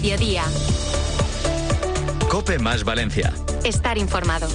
Mediodía. COPE más Valencia. Estar informado.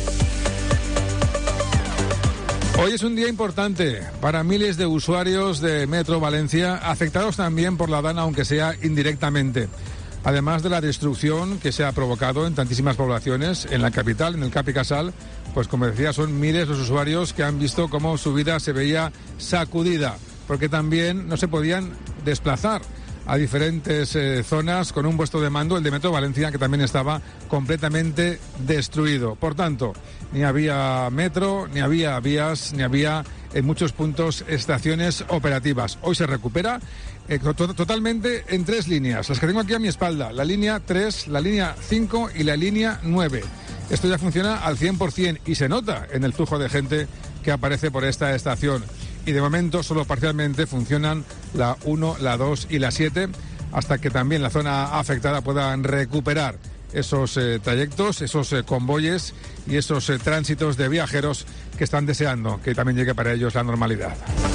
Hoy es un día importante para miles de usuarios de Metro Valencia, afectados también por la DANA, aunque sea indirectamente. Además de la destrucción que se ha provocado en tantísimas poblaciones, en la capital, en el Cap i Casal, pues como decía, son miles los usuarios que han visto cómo su vida se veía sacudida, porque también no se podían desplazar a diferentes zonas con un puesto de mando, el de Metro Valencia, que también estaba completamente destruido. Por tanto, ni había metro, ni había vías, ni había en muchos puntos estaciones operativas. Hoy se recupera totalmente en 3 líneas, las que tengo aquí a mi espalda, la línea 3, la línea 5 y la línea 9. Esto ya funciona al 100% y se nota en el flujo de gente que aparece por esta estación. Y de momento solo parcialmente funcionan la 1, la 2 y la 7, hasta que también la zona afectada puedan recuperar esos trayectos, esos convoyes y esos tránsitos de viajeros que están deseando que también llegue para ellos la normalidad.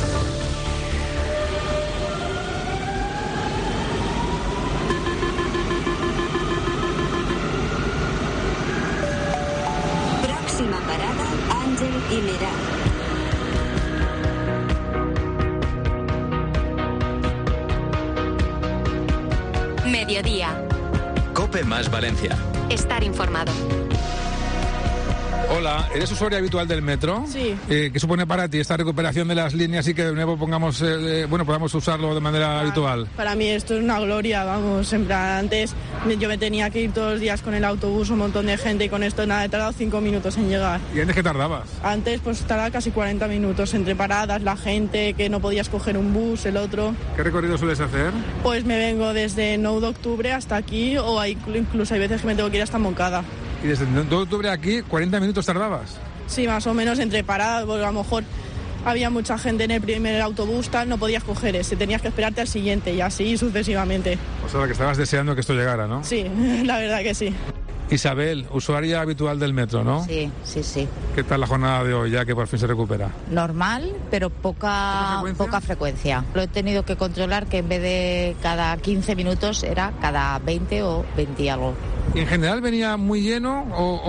Próxima parada, Ángel y Meral. Mediodía. COPE más Valencia. Estar informado. Hola, ¿eres usuario habitual del metro? Sí. ¿Qué supone para ti esta recuperación de las líneas y que de nuevo podamos usarlo de manera habitual? Para mí esto es una gloria, vamos, en plan, antes yo me tenía que ir todos los días con el autobús, un montón de gente, y con esto nada, he tardado 5 minutos en llegar. ¿Y antes qué tardabas? Antes pues tardaba casi 40 minutos entre paradas, la gente, que no podías coger un bus, el otro. ¿Qué recorrido sueles hacer? Pues me vengo desde 9 de octubre hasta aquí, o incluso hay veces que me tengo que ir hasta Moncada. ¿Y desde 9 de octubre aquí 40 minutos tardabas? Sí, más o menos entre paradas, porque a lo mejor había mucha gente en el primer autobús, tal, no podías coger ese, tenías que esperarte al siguiente y así sucesivamente. O sea, que estabas deseando que esto llegara, ¿no? Sí, la verdad que sí. Isabel, usuaria habitual del metro, ¿no? Sí. ¿Qué tal la jornada de hoy, ya que por fin se recupera? Normal, pero poca frecuencia. Lo he tenido que controlar, que en vez de cada 15 minutos era cada 20 o 20 y algo. ¿Y en general venía muy lleno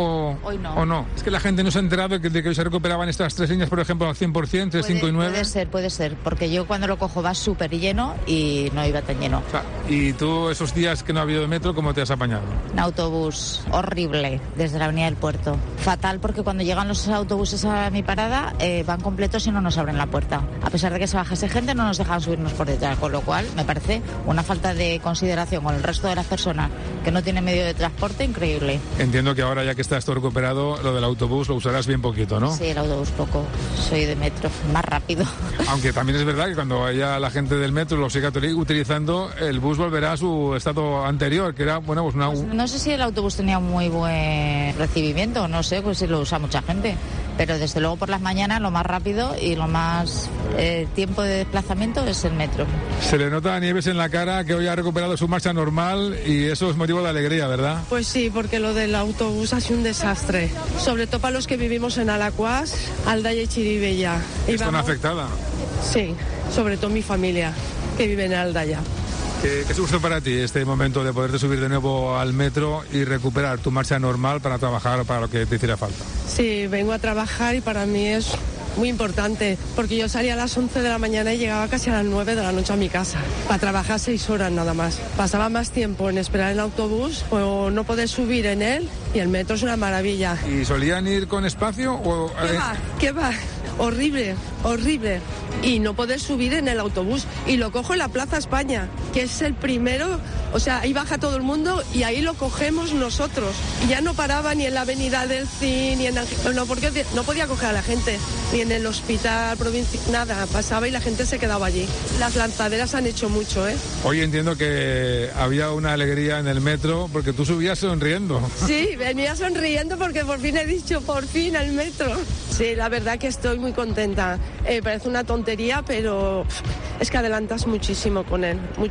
Hoy no. o no? Es que la gente no se ha enterado de que hoy se recuperaban estas 3 líneas, por ejemplo, al 100%, 3, 5 y 9. Puede ser, porque yo cuando lo cojo va súper lleno y no iba tan lleno. O sea, ¿y tú esos días que no ha habido de metro, cómo te has apañado? Un autobús horrible desde la avenida del Puerto. Fatal, porque cuando llegan los autobuses a mi parada van completos y no nos abren la puerta. A pesar de que se bajase gente, no nos dejan subirnos por detrás, con lo cual me parece una falta de consideración con el resto de las personas que no tienen medio de transporte increíble. Entiendo que ahora, ya que está esto recuperado, lo del autobús lo usarás bien poquito, ¿no? Sí, el autobús poco. Soy de metro, más rápido. Aunque también es verdad que cuando vaya la gente del metro lo siga utilizando, el bus volverá a su estado anterior, que era, bueno, pues una... Pues no sé si el autobús tenía muy buen recibimiento, no sé, pues si lo usa mucha gente. Pero desde luego por las mañanas lo más rápido y lo más tiempo de desplazamiento es el metro. Se le nota a Nieves en la cara que hoy ha recuperado su marcha normal y eso es motivo de alegría, ¿verdad? Pues sí, porque lo del autobús ha sido un desastre. Sobre todo para los que vivimos en Alacuás, Aldaya y Chiribella. ¿Están afectada? Sí, sobre todo mi familia, que vive en Aldaya. ¿Qué supuso para ti este momento de poderte subir de nuevo al metro y recuperar tu marcha normal para trabajar o para lo que te hiciera falta? Sí, vengo a trabajar y para mí es muy importante, porque yo salía a las 11 de la mañana y llegaba casi a las 9 de la noche a mi casa, para trabajar 6 horas nada más. Pasaba más tiempo en esperar el autobús o no poder subir en él, y el metro es una maravilla. ¿Y solían ir con espacio o...? ¿Qué va? Horrible. Y no poder subir en el autobús. Y lo cojo en la Plaza España, que es el primero, o sea, ahí baja todo el mundo y ahí lo cogemos nosotros. Y ya no paraba ni en la avenida del CIN, ni en porque no podía coger a la gente, ni en el hospital provincial, nada, pasaba y la gente se quedaba allí. Las lanzaderas han hecho mucho, ¿eh? Hoy entiendo que había una alegría en el metro porque tú subías sonriendo. Sí, venía sonriendo porque por fin he dicho, por fin al metro. Sí, la verdad que estoy muy contenta. Parece una tontería, pero es que adelantas muchísimo con él, mucho.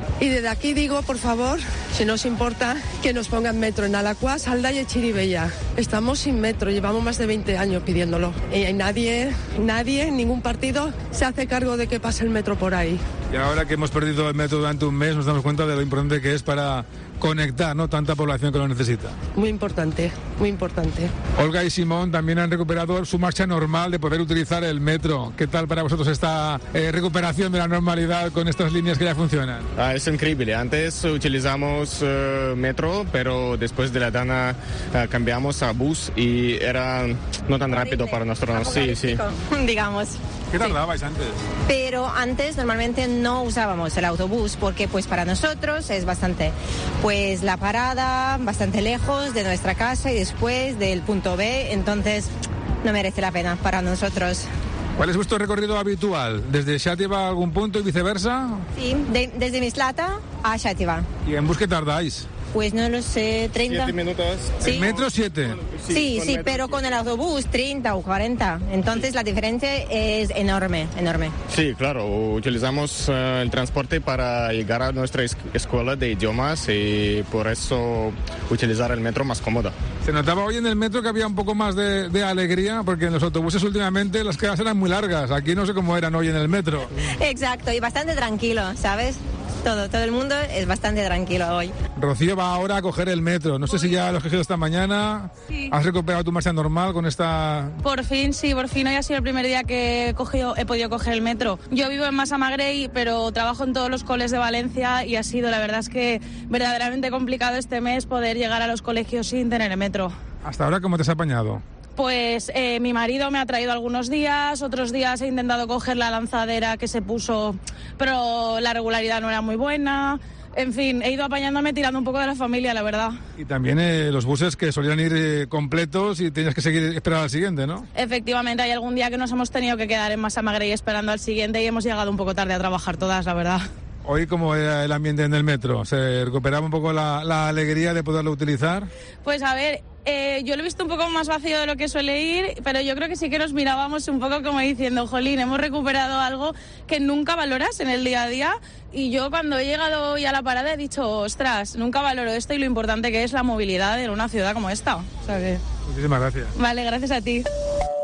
Y desde aquí digo, por favor, si no os importa, que nos pongan metro en Alacuás, Alda y Echiribella. Estamos sin metro, llevamos más de 20 años pidiéndolo. Y nadie, ningún partido se hace cargo de que pase el metro por ahí. Y ahora que hemos perdido el metro durante un mes, nos damos cuenta de lo importante que es para conectar, ¿no?, tanta población que lo necesita. Muy importante, muy importante. Olga y Simón también han recuperado su marcha normal de poder utilizar el metro. ¿Qué tal para vosotros esta recuperación de la normalidad con estas líneas que ya funcionan? Es increíble. Antes utilizamos metro, pero después de la Dana cambiamos a bus y era no tan rápido para nosotros. Sí. Digamos. ¿Qué tardabais antes? Pero antes normalmente no usábamos el autobús porque pues para nosotros es bastante, pues la parada bastante lejos de nuestra casa y después del punto B, entonces no merece la pena para nosotros. ¿Cuál es vuestro recorrido habitual? ¿Desde Xàtiva a algún punto y viceversa? Sí, desde Mislata a Xàtiva. ¿Y en bus qué tardáis? Pues no lo sé, 30. 7 minutos. ¿Sí? ¿En metro 7? Sí, pero con el autobús 30 o 40. Entonces la diferencia es enorme. Sí, claro. Utilizamos el transporte para llegar a nuestra escuela de idiomas y por eso utilizar el metro más cómodo. Se notaba hoy en el metro que había un poco más de alegría porque en los autobuses últimamente las quedas eran muy largas. Aquí no sé cómo eran hoy en el metro. Exacto, y bastante tranquilo, ¿sabes? Todo el mundo es bastante tranquilo hoy. Rocío va ahora a coger el metro. No sé si ya lo has cogido esta mañana. Sí. ¿Has recuperado tu marcha normal con esta...? Por fin. Hoy ha sido el primer día que he podido coger el metro. Yo vivo en Massamagrell, pero trabajo en todos los coles de Valencia y ha sido, la verdad es que verdaderamente complicado este mes poder llegar a los colegios sin tener el metro. ¿Hasta ahora cómo te has apañado? Pues mi marido me ha traído algunos días, otros días he intentado coger la lanzadera que se puso, pero la regularidad no era muy buena. En fin, he ido apañándome tirando un poco de la familia, la verdad. Y también los buses que solían ir completos y tenías que seguir esperando al siguiente, ¿no? Efectivamente, hay algún día que nos hemos tenido que quedar en Massamagrell esperando al siguiente y hemos llegado un poco tarde a trabajar todas, la verdad. Hoy, ¿cómo era el ambiente en el metro? ¿Se recuperaba un poco la alegría de poderlo utilizar? Pues a ver, yo lo he visto un poco más vacío de lo que suele ir, pero yo creo que sí que nos mirábamos un poco como diciendo, jolín, hemos recuperado algo que nunca valoras en el día a día. Y yo cuando he llegado hoy a la parada he dicho, ostras, nunca valoro esto y lo importante que es la movilidad en una ciudad como esta. O sea que... Muchísimas gracias. Vale, gracias a ti.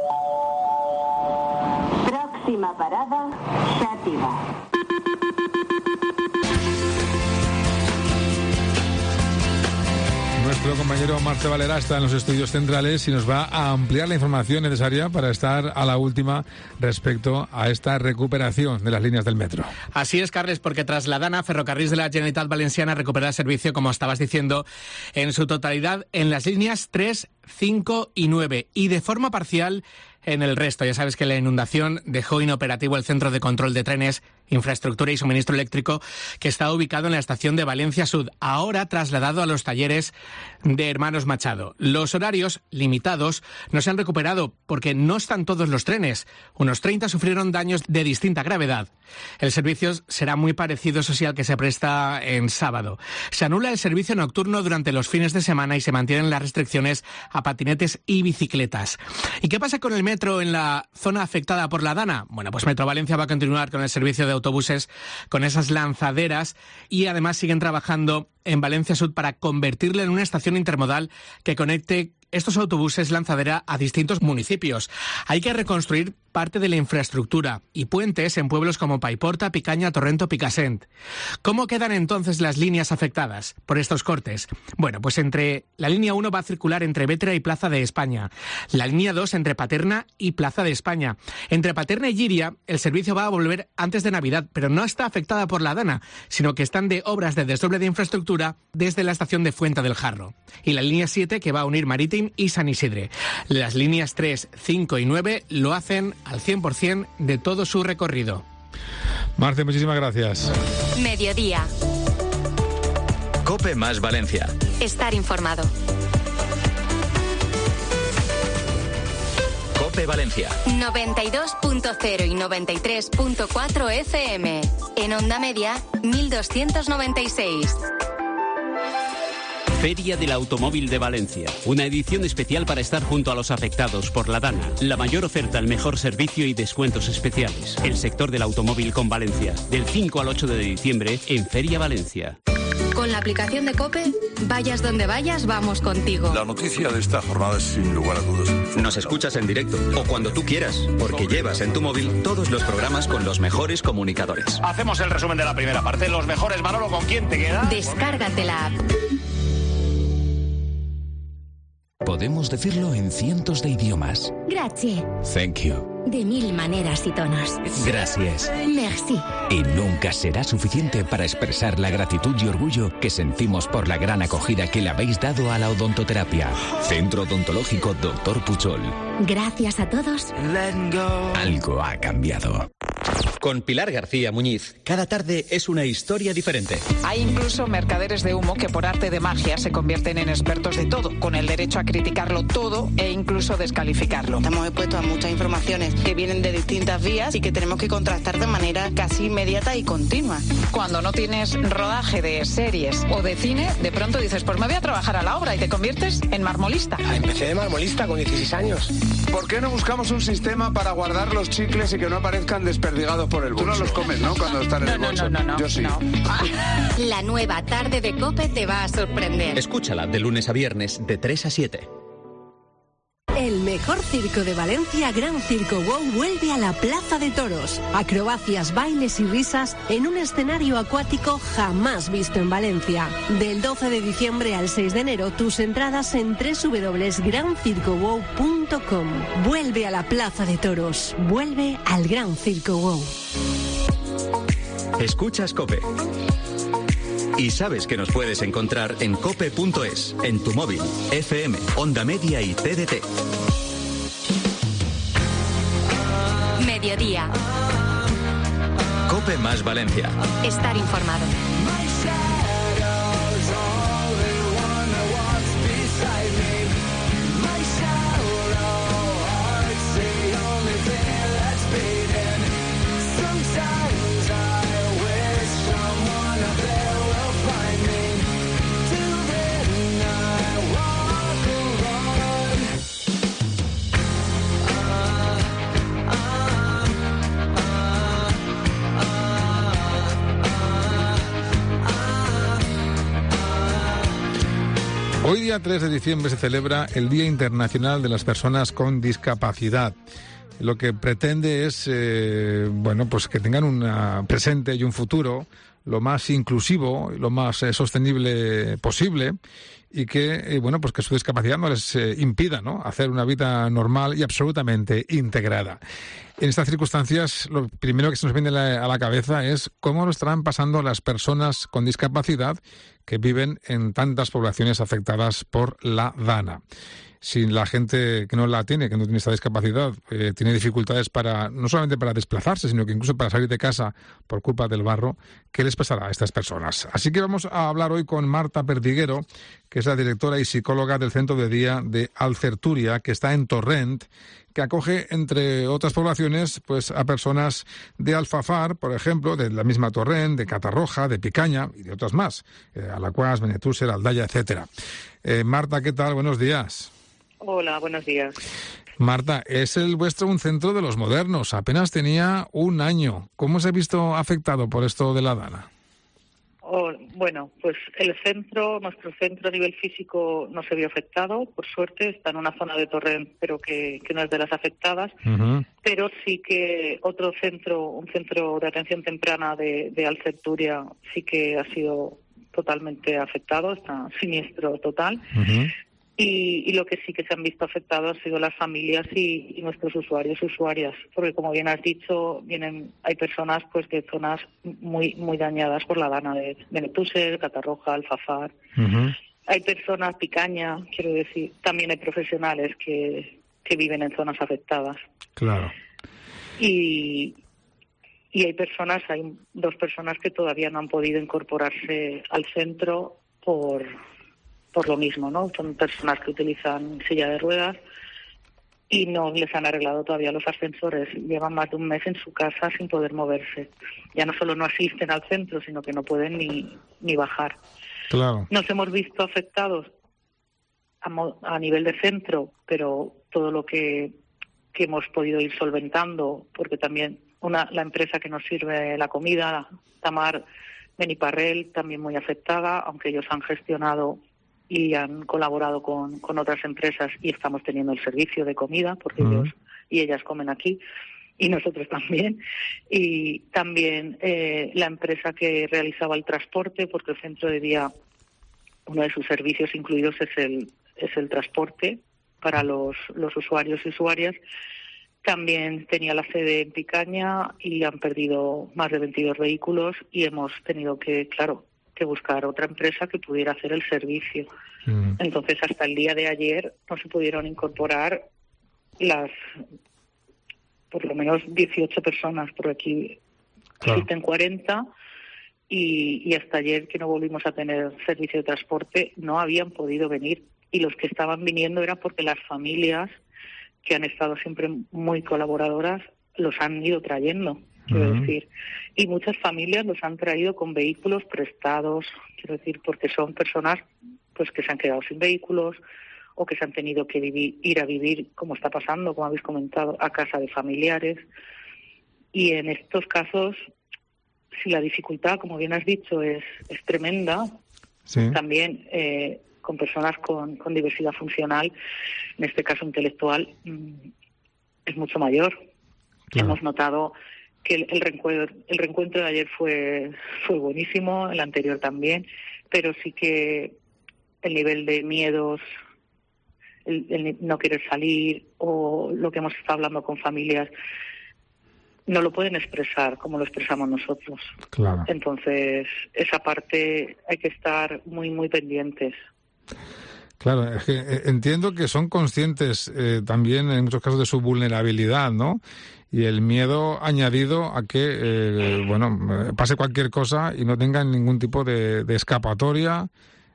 Próxima parada, Xàtiva. Nuestro compañero Marce Valera está en los estudios centrales y nos va a ampliar la información necesaria para estar a la última respecto a esta recuperación de las líneas del metro. Así es, Carles, porque tras la Dana, Ferrocarrils de la Generalitat Valenciana recupera el servicio, como estabas diciendo, en su totalidad en las líneas 3, 5 y 9 y de forma parcial en el resto. Ya sabes que la inundación dejó inoperativo el centro de control de trenes, infraestructura y suministro eléctrico que está ubicado en la estación de Valencia Sud, ahora trasladado a los talleres de Hermanos Machado. Los horarios limitados no se han recuperado porque no están todos los trenes. Unos 30 sufrieron daños de distinta gravedad. El servicio será muy parecido, eso sí, al que se presta en sábado. Se anula el servicio nocturno durante los fines de semana y se mantienen las restricciones a patinetes y bicicletas. ¿Y qué pasa con el metro en la zona afectada por la Dana? Bueno, pues Metro Valencia va a continuar con el servicio de autobuses con esas lanzaderas y además siguen trabajando en Valencia Sud para convertirla en una estación intermodal que conecte estos autobuses lanzadera a distintos municipios. Hay que reconstruir parte de la infraestructura y puentes en pueblos como Paiporta, Picaña, Torrento, Picassent. ¿Cómo quedan entonces las líneas afectadas por estos cortes? Bueno, pues la línea 1 va a circular entre Bétera y Plaza de España. La línea 2 entre Paterna y Plaza de España. Entre Paterna y Llíria el servicio va a volver antes de Navidad, pero no está afectada por la Dana, sino que están de obras de desdoble de infraestructura desde la estación de Fuenta del Jarro. Y la línea 7 que va a unir Marítim y San Isidre. Las líneas 3, 5 y 9 lo hacen al 100% de todo su recorrido. Marce, muchísimas gracias. Mediodía. COPE más Valencia. Estar informado. COPE Valencia. 92.0 y 93.4 FM. En onda media, 1296. Feria del Automóvil de Valencia. Una edición especial para estar junto a los afectados por la DANA. La mayor oferta, el mejor servicio y descuentos especiales. El sector del automóvil con Valencia. Del 5 al 8 de diciembre en Feria Valencia. Con la aplicación de COPE, vayas donde vayas, vamos contigo. La noticia de esta jornada es sin lugar a dudas. Nos escuchas en directo o cuando tú quieras, porque llevas en tu móvil todos los programas con los mejores comunicadores. Hacemos el resumen de la primera parte. Los mejores, Manolo, ¿con quién te queda? Descárgate la app. Podemos decirlo en cientos de idiomas. Grazie. Thank you. De 1000 maneras y tonos. Gracias. Merci. Y nunca será suficiente para expresar la gratitud y orgullo que sentimos por la gran acogida que le habéis dado a la odontoterapia. Centro Odontológico Dr. Puchol. Gracias a todos. Algo ha cambiado. Con Pilar García Muñiz, cada tarde es una historia diferente. Hay incluso mercaderes de humo que por arte de magia se convierten en expertos de todo, con el derecho a criticarlo todo e incluso descalificarlo. Estamos expuestos a muchas informaciones que vienen de distintas vías y que tenemos que contrastar de manera casi inmediata y continua. Cuando no tienes rodaje de series o de cine, de pronto dices, pues me voy a trabajar a la obra y te conviertes en marmolista. Empecé de marmolista con 16 años. ¿Por qué no buscamos un sistema para guardar los chicles y que no aparezcan desperdigados por el bolso? Tú no los comes, ¿no? Cuando están en el bolso. No. Yo sí. No. La nueva tarde de COPE te va a sorprender. Escúchala de lunes a viernes de 3 a 7. El mejor circo de Valencia, Gran Circo Wow, vuelve a la Plaza de Toros. Acrobacias, bailes y risas en un escenario acuático jamás visto en Valencia. Del 12 de diciembre al 6 de enero, tus entradas en www.grancircowow.com. Vuelve a la Plaza de Toros. Vuelve al Gran Circo Wow. Escuchas COPE. Y sabes que nos puedes encontrar en cope.es, en tu móvil, FM, Onda Media y TDT. Mediodía. COPE más Valencia. Estar informado. Hoy, día 3 de diciembre, se celebra el Día Internacional de las Personas con Discapacidad. Lo que pretende es, pues que tengan un presente y un futuro lo más inclusivo, lo más sostenible posible, y que, pues que su discapacidad no les impida, ¿no?, hacer una vida normal y absolutamente integrada. En estas circunstancias, lo primero que se nos viene a la cabeza es cómo lo estarán pasando las personas con discapacidad que viven en tantas poblaciones afectadas por la DANA. Si la gente que no la tiene, que no tiene esta discapacidad, tiene dificultades no solamente para desplazarse, sino que incluso para salir de casa por culpa del barro, ¿qué les pasará a estas personas? Así que vamos a hablar hoy con Marta Perdiguero, que es la directora y psicóloga del Centro de Día de Alcerturia, que está en Torrent, que acoge, entre otras poblaciones, pues a personas de Alfafar, por ejemplo, de la misma Torrent, de Catarroja, de Picaña y de otras más, Alacuás, Benetúser, Aldaya, etcétera. Marta, ¿qué tal? Buenos días. Hola, buenos días. Marta, es el vuestro un centro de los modernos. Apenas tenía un año. ¿Cómo se ha visto afectado por esto de la DANA? Pues nuestro centro a nivel físico no se vio afectado, por suerte. Está en una zona de Torrent, pero que no es de las afectadas. Uh-huh. Pero sí que un centro de atención temprana de Alcerturia sí que ha sido totalmente afectado, está siniestro total. Uh-huh. Y lo que sí que se han visto afectados han sido las familias y nuestros usuarios, usuarias, porque como bien has dicho, hay personas pues de zonas muy muy dañadas por la DANA, de Benetúser, Catarroja, Alfafar. Uh-huh. Hay personas, Picaña, quiero decir, también hay profesionales que viven en zonas afectadas. Claro. Y hay dos personas que todavía no han podido incorporarse al centro por lo mismo, ¿no? Son personas que utilizan silla de ruedas y no les han arreglado todavía los ascensores. Llevan más de un mes en su casa sin poder moverse. Ya no solo no asisten al centro, sino que no pueden ni bajar. Claro. Nos hemos visto afectados a nivel de centro, pero todo lo que hemos podido ir solventando, porque también la empresa que nos sirve la comida, Tamar Beniparrell, también muy afectada, aunque ellos han gestionado y han colaborado con otras empresas y estamos teniendo el servicio de comida, porque ellos y ellas comen aquí, y nosotros también. Y también la empresa que realizaba el transporte, porque el centro de día, uno de sus servicios incluidos es el transporte para los usuarios y usuarias. También tenía la sede en Picaña y han perdido más de 22 vehículos y hemos tenido que buscar otra empresa que pudiera hacer el servicio. Entonces, hasta el día de ayer no se pudieron incorporar por lo menos 18 personas, por aquí existen 40, y hasta ayer, que no volvimos a tener servicio de transporte, no habían podido venir. Y los que estaban viniendo era porque las familias, que han estado siempre muy colaboradoras, los han ido trayendo, quiero decir. Y muchas familias los han traído con vehículos prestados, quiero decir, porque son personas pues que se han quedado sin vehículos o que se han tenido que ir a vivir, como está pasando, como habéis comentado, a casa de familiares. Y en estos casos, si la dificultad, como bien has dicho, es tremenda, también con personas con diversidad funcional, en este caso intelectual, es mucho mayor. Claro. Hemos notado que el reencuentro de ayer fue buenísimo, el anterior también, pero sí que el nivel de miedos, el no querer salir, o lo que hemos estado hablando con familias, no lo pueden expresar como lo expresamos nosotros. Claro. Entonces, esa parte hay que estar muy, muy pendientes. Claro, es que entiendo que son conscientes también en muchos casos de su vulnerabilidad, ¿no? Y el miedo añadido a que, pase cualquier cosa y no tengan ningún tipo de escapatoria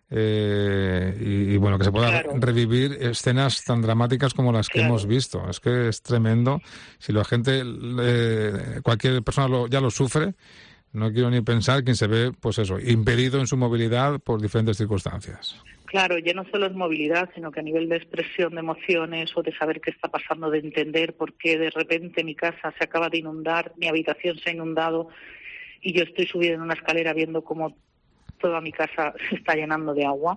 y que se pueda revivir escenas tan dramáticas como las que hemos visto. Es que es tremendo. Si la gente, cualquier persona ya lo sufre, no quiero ni pensar quién se ve, pues eso, impedido en su movilidad por diferentes circunstancias. Claro, ya no solo es movilidad, sino que a nivel de expresión de emociones o de saber qué está pasando, de entender por qué de repente mi casa se acaba de inundar, mi habitación se ha inundado y yo estoy subida en una escalera viendo cómo toda mi casa se está llenando de agua,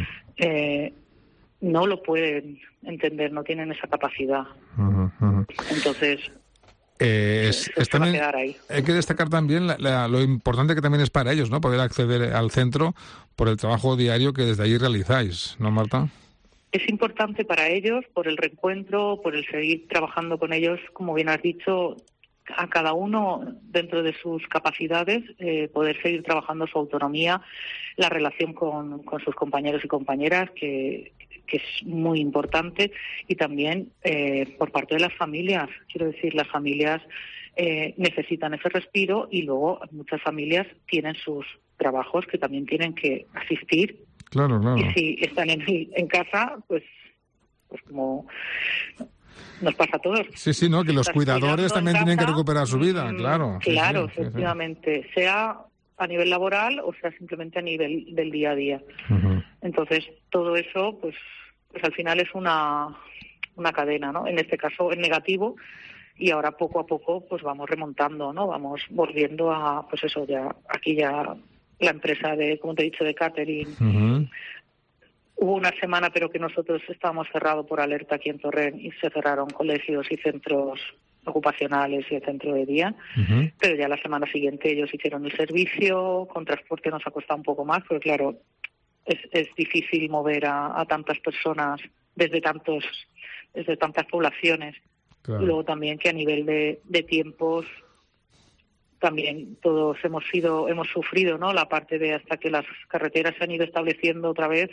no lo pueden entender, no tienen esa capacidad. Entonces, también, hay que destacar también lo importante que también es para ellos, ¿no? Poder acceder al centro por el trabajo diario que desde allí realizáis, ¿no, Marta? Es importante para ellos por el reencuentro, por el seguir trabajando con ellos, como bien has dicho, a cada uno dentro de sus capacidades, poder seguir trabajando su autonomía, la relación con sus compañeros y compañeras, que es muy importante, y también por parte de las familias. Quiero decir, las familias necesitan ese respiro y luego muchas familias tienen sus trabajos que también tienen que asistir. Claro. Y si están en casa, pues como nos pasa a todos. Sí, ¿no? Que los cuidadores también tienen que recuperar su vida, claro. Claro, efectivamente. Sí. Sea a nivel laboral o sea simplemente a nivel del día a día. Entonces, todo eso, pues al final es una cadena, ¿no? En este caso, en negativo, y ahora poco a poco, pues vamos remontando, ¿no? Vamos volviendo a, pues eso, aquí la empresa como te he dicho, de catering. Hubo una semana, pero que nosotros estábamos cerrados por alerta aquí en Torrent y se cerraron colegios y centros ocupacionales y el centro de día, pero ya la semana siguiente ellos hicieron el servicio. Con transporte nos ha costado un poco más, porque claro, es difícil mover a tantas personas desde tantas poblaciones. Claro. Y luego también que a nivel de tiempos también todos hemos sufrido, ¿no? La parte de hasta que las carreteras se han ido estableciendo otra vez,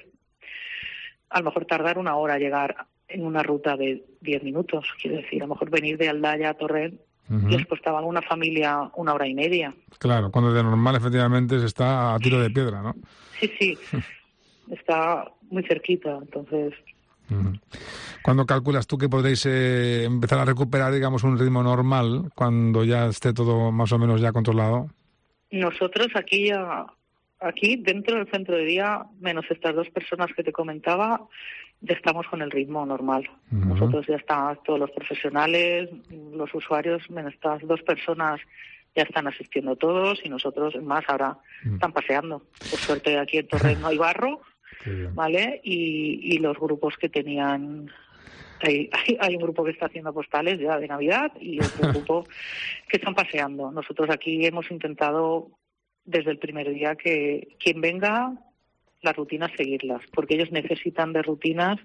a lo mejor tardar 1 hora llegar en una ruta de 10 minutos, quiero decir, a lo mejor venir de Aldaya a Torrent les costaba a una familia 1 hora y media. Claro, cuando de normal efectivamente se está a tiro de piedra, ¿no? Sí, está muy cerquita, entonces. ¿Cuándo calculas tú que podréis empezar a recuperar, digamos, un ritmo normal cuando ya esté todo más o menos ya controlado? Nosotros aquí ya aquí dentro del centro de día, menos estas 2 personas que te comentaba, ya estamos con el ritmo normal. Nosotros ya están todos los profesionales, los usuarios, menos estas 2 personas ya están asistiendo todos y nosotros más ahora están paseando. Por suerte aquí en Torrent no hay barro, ¿vale? Y los grupos que tenían... Hay un grupo que está haciendo postales ya de Navidad y otro grupo que están paseando. Nosotros aquí hemos intentado desde el primer día que quien venga, las rutinas seguirlas, porque ellos necesitan de rutinas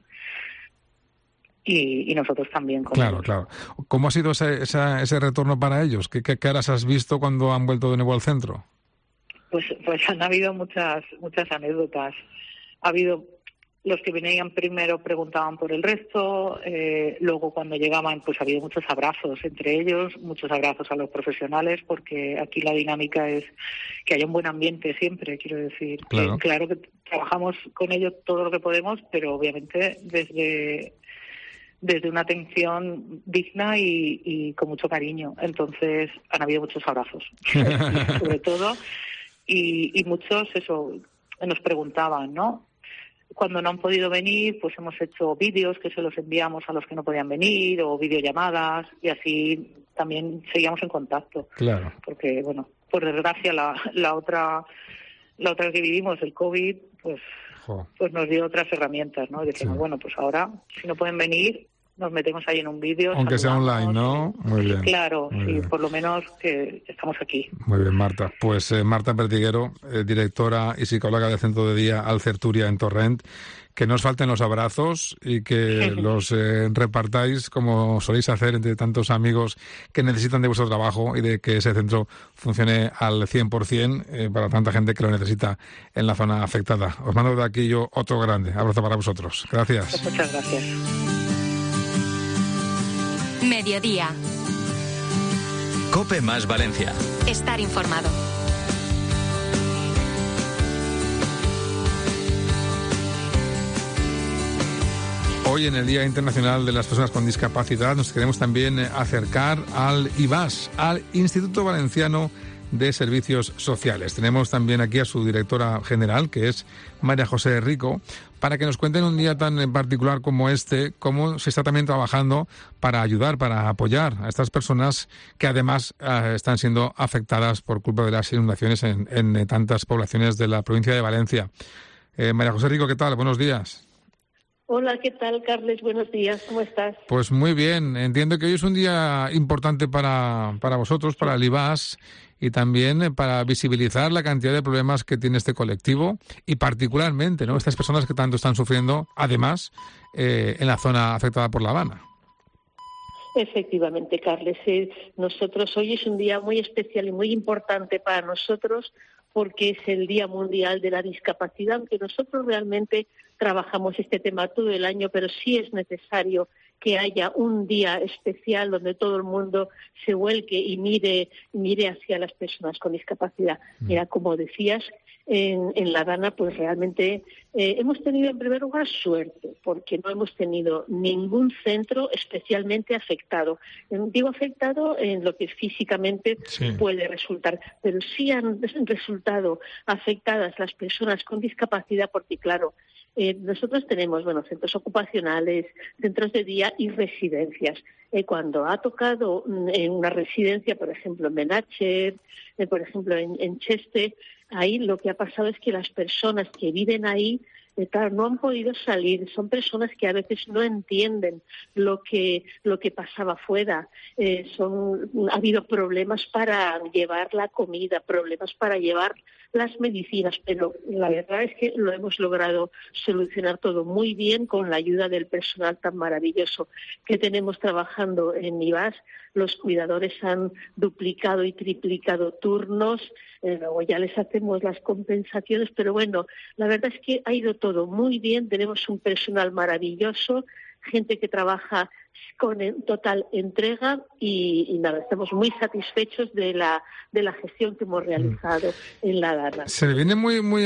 y nosotros también. Claro. ¿Cómo ha sido ese retorno para ellos? ¿Qué caras has visto cuando han vuelto de nuevo al centro? Pues han habido muchas anécdotas. Ha habido los que venían primero preguntaban por el resto, luego cuando llegaban pues ha habido muchos abrazos entre ellos, muchos abrazos a los profesionales, porque aquí la dinámica es que haya un buen ambiente siempre, quiero decir. Claro que trabajamos con ellos todo lo que podemos, pero obviamente desde una atención digna y con mucho cariño. Entonces han habido muchos abrazos, sobre todo, y muchos nos preguntaban, ¿no? Cuando no han podido venir, pues hemos hecho vídeos que se los enviamos a los que no podían venir, o videollamadas, y así también seguíamos en contacto. Claro. Porque, bueno, por desgracia, la otra que vivimos, el COVID, pues nos dio otras herramientas, ¿no? Y decimos, bueno, pues ahora, si no pueden venir, nos metemos ahí en un vídeo. Aunque sea online, ¿no? Muy bien. Claro, muy sí, bien. Por lo menos que estamos aquí. Muy bien, Marta. Pues Marta Pertiguero, directora y psicóloga del Centro de Día Alcerturia en Torrent, que no os falten los abrazos y que los repartáis como soléis hacer entre tantos amigos que necesitan de vuestro trabajo y de que ese centro funcione al 100% para tanta gente que lo necesita en la zona afectada. Os mando de aquí yo otro grande abrazo para vosotros. Gracias. Pues muchas gracias. Mediodía. COPE más Valencia. Estar informado. Hoy, en el Día Internacional de las Personas con Discapacidad, nos queremos también acercar al IVAS, al Instituto Valenciano de Servicios Sociales. Tenemos también aquí a su directora general, que es María José Rico, para que nos cuenten un día tan particular como este, cómo se está también trabajando para ayudar, para apoyar a estas personas que además están siendo afectadas por culpa de las inundaciones en tantas poblaciones de la provincia de Valencia. María José Rico, ¿qué tal? Buenos días. Hola, ¿qué tal, Carles? Buenos días, ¿cómo estás? Pues muy bien. Entiendo que hoy es un día importante para vosotros, para el IVAS, y también para visibilizar la cantidad de problemas que tiene este colectivo y particularmente, ¿no?, estas personas que tanto están sufriendo, además, en la zona afectada por La Habana. Efectivamente, Carles. Nosotros hoy es un día muy especial y muy importante para nosotros porque es el Día Mundial de la Discapacidad, aunque nosotros realmente trabajamos este tema todo el año, pero sí es necesario que haya un día especial donde todo el mundo se vuelque y mire hacia las personas con discapacidad. Mira, como decías, en La Habana, pues realmente hemos tenido en primer lugar suerte, porque no hemos tenido ningún centro especialmente afectado. Digo afectado en lo que físicamente puede resultar, pero sí han resultado afectadas las personas con discapacidad, porque claro, nosotros tenemos centros ocupacionales, centros de día y residencias. Cuando ha tocado en una residencia, por ejemplo en Benacher, por ejemplo en Cheste, ahí lo que ha pasado es que las personas que viven ahí, claro, no han podido salir. Son personas que a veces no entienden lo que pasaba fuera. Ha habido problemas para llevar la comida, problemas para llevar las medicinas, pero la verdad es que lo hemos logrado solucionar todo muy bien con la ayuda del personal tan maravilloso que tenemos trabajando en IVAS. Los cuidadores han duplicado y triplicado turnos, luego ya les hacemos las compensaciones, pero bueno, la verdad es que ha ido todo muy bien. Tenemos un personal maravilloso, gente que trabaja con total entrega y nada, estamos muy satisfechos de la gestión que hemos realizado en la Dana. Se me viene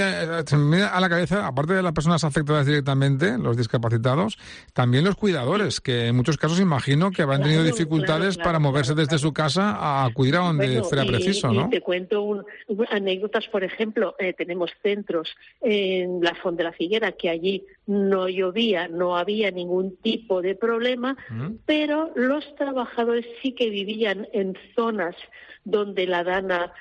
se me viene a la cabeza, aparte de las personas afectadas directamente, los discapacitados, también los cuidadores, que en muchos casos imagino que habrán tenido dificultades para moverse desde su casa a acudir a donde fuera preciso, ¿no? Y te cuento anécdotas, por ejemplo, tenemos centros en la Font de la Figuera, que allí no llovía, no había ningún tipo de problema, pero los trabajadores sí que vivían en zonas donde la Dana,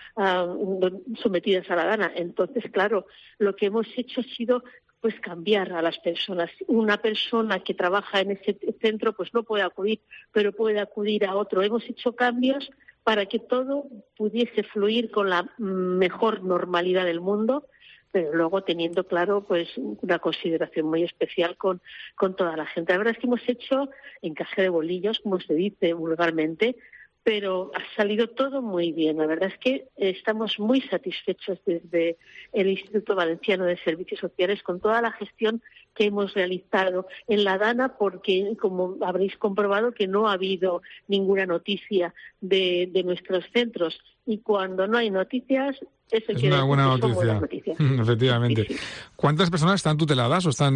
sometidas a la Dana. Entonces, claro, lo que hemos hecho ha sido pues cambiar a las personas. Una persona que trabaja en ese centro pues no puede acudir, pero puede acudir a otro. Hemos hecho cambios para que todo pudiese fluir con la mejor normalidad del mundo, pero luego teniendo claro pues una consideración muy especial con toda la gente. La verdad es que hemos hecho encaje de bolillos, como se dice vulgarmente, pero ha salido todo muy bien. La verdad es que estamos muy satisfechos desde el Instituto Valenciano de Servicios Sociales con toda la gestión que hemos realizado en la Dana, porque, como habréis comprobado, que no ha habido ninguna noticia de nuestros centros. Y cuando no hay noticias, eso quiere una buena decir que somos las noticia. noticias. Efectivamente. Sí. ¿Cuántas personas están tuteladas o están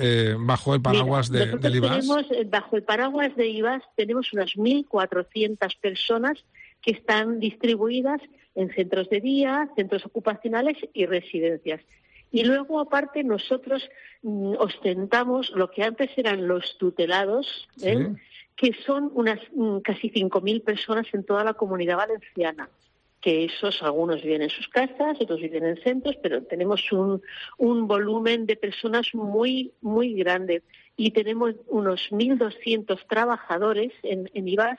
bajo el paraguas del IVAS? Bajo el paraguas de IVAS tenemos unas 1.400 personas que están distribuidas en centros de día, centros ocupacionales y residencias. Y luego, aparte, nosotros ostentamos lo que antes eran los tutelados, que son unas casi 5.000 personas en toda la Comunidad Valenciana, que esos algunos viven en sus casas, otros viven en centros, pero tenemos un volumen de personas muy, muy grande. Y tenemos unos 1.200 trabajadores en IVAS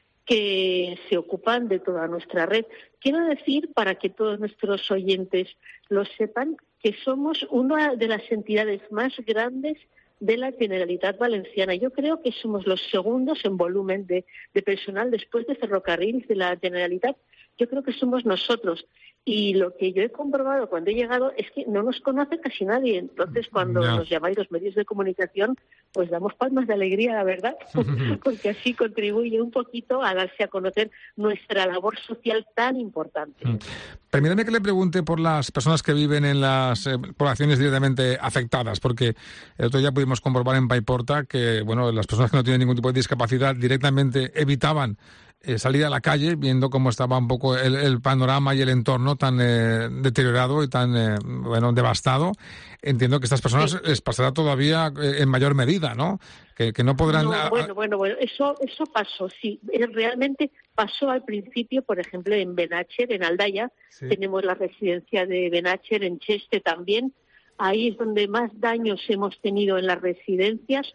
que se ocupan de toda nuestra red. Quiero decir, para que todos nuestros oyentes lo sepan, que somos una de las entidades más grandes de la Generalitat Valenciana. Yo creo que somos los segundos en volumen de personal después de Ferrocarrils de la Generalitat. Yo creo que somos nosotros. Y lo que yo he comprobado cuando he llegado es que no nos conoce casi nadie. Entonces, cuando nos llamáis los medios de comunicación, pues damos palmas de alegría, la verdad, porque así contribuye un poquito a darse a conocer nuestra labor social tan importante. Permítame que le pregunte por las personas que viven en las poblaciones directamente afectadas, porque el otro día pudimos comprobar en Paiporta que, bueno, las personas que no tienen ningún tipo de discapacidad directamente evitaban salir a la calle, viendo cómo estaba un poco el panorama y el entorno tan deteriorado y tan devastado. Entiendo que a estas personas les pasará todavía en mayor medida, ¿no? Que no podrán... Bueno, eso pasó, sí. Realmente pasó al principio, por ejemplo, en Benacher, en Aldaya. Sí. Tenemos la residencia de Benacher, en Cheste también. Ahí es donde más daños hemos tenido en las residencias.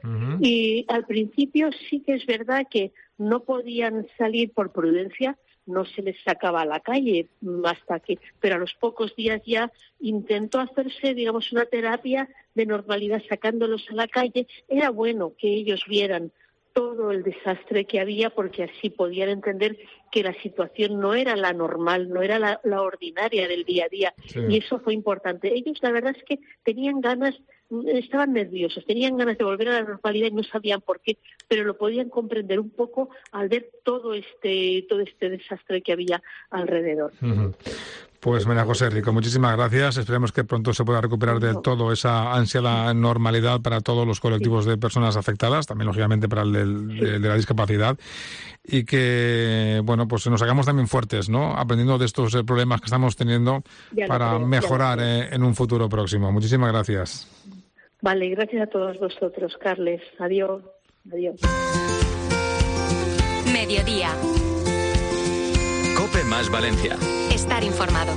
Y al principio sí que es verdad que no podían salir por prudencia, no se les sacaba a la calle pero a los pocos días ya intentó hacerse, digamos, una terapia de normalidad sacándolos a la calle. Era bueno que ellos vieran todo el desastre que había, porque así podían entender que la situación no era la normal, no era la ordinaria del día a día. Sí. Y eso fue importante. Ellos, la verdad es que tenían ganas, estaban nerviosos, tenían ganas de volver a la normalidad y no sabían por qué, pero lo podían comprender un poco al ver todo este desastre que había alrededor. Pues María José Rico, muchísimas gracias. Esperemos que pronto se pueda recuperar del todo esa ansiada normalidad para todos los colectivos de personas afectadas, también lógicamente para el de la discapacidad, y que, bueno, pues nos hagamos también fuertes, ¿no? Aprendiendo de estos problemas que estamos teniendo para mejorar en un futuro próximo. Muchísimas gracias. Vale, gracias a todos vosotros, Carles. Adiós. Adiós. Mediodía. COPE más Valencia. Estar informado.